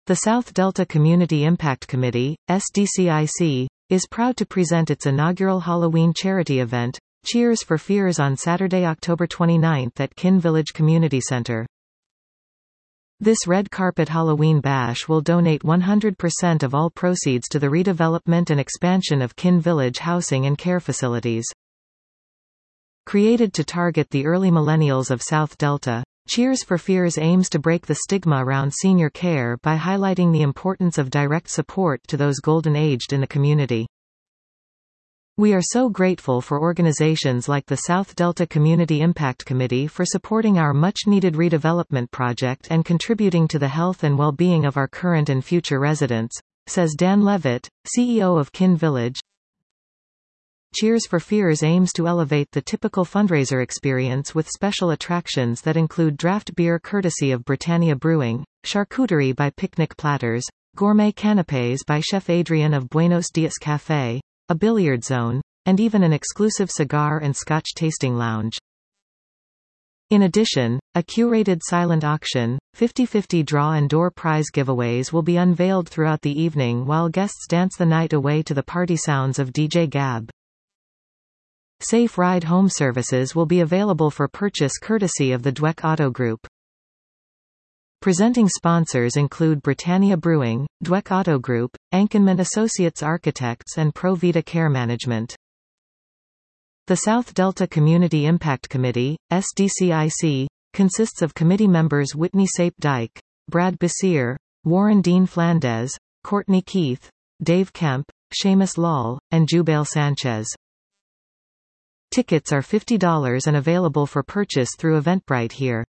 The South Delta Community Impact Committee, SDCIC, is proud to present its inaugural Halloween charity event, Cheers for Fears, on Saturday, October 29 at Kin Village Community Center. This red carpet Halloween bash will donate 100% of all proceeds to the redevelopment and expansion of Kin Village housing and care facilities. Created to target the early millennials of South Delta, Cheers for Fears aims to break the stigma around senior care by highlighting the importance of direct support to those golden-aged in the community. We are so grateful for organizations like the South Delta Community Impact Committee for supporting our much-needed redevelopment project and contributing to the health and well-being of our current and future residents, says Dan Levitt, CEO of Kin Village. Cheers for Fears aims to elevate the typical fundraiser experience with special attractions that include draft beer courtesy of Britannia Brewing, charcuterie by Picnic Platters, gourmet canapés by Chef Adrian of Buenos Dias Café, a billiard zone, and even an exclusive cigar and scotch tasting lounge. In addition, a curated silent auction, 50/50 draw and door prize giveaways will be unveiled throughout the evening while guests dance the night away to the party sounds of DJ Gab. Safe Ride Home services will be available for purchase courtesy of the Dweck Auto Group. Presenting sponsors include Britannia Brewing, Dweck Auto Group, Ankenman Associates Architects and Pro Vita Care Management. The South Delta Community Impact Committee, SDCIC, consists of committee members Whitney Sape Dyke, Brad Basir, Warren Dean Flandes, Courtney Keith, Dave Kemp, Seamus Lal, and Jubail Sanchez. Tickets are $50 and available for purchase through Eventbrite here.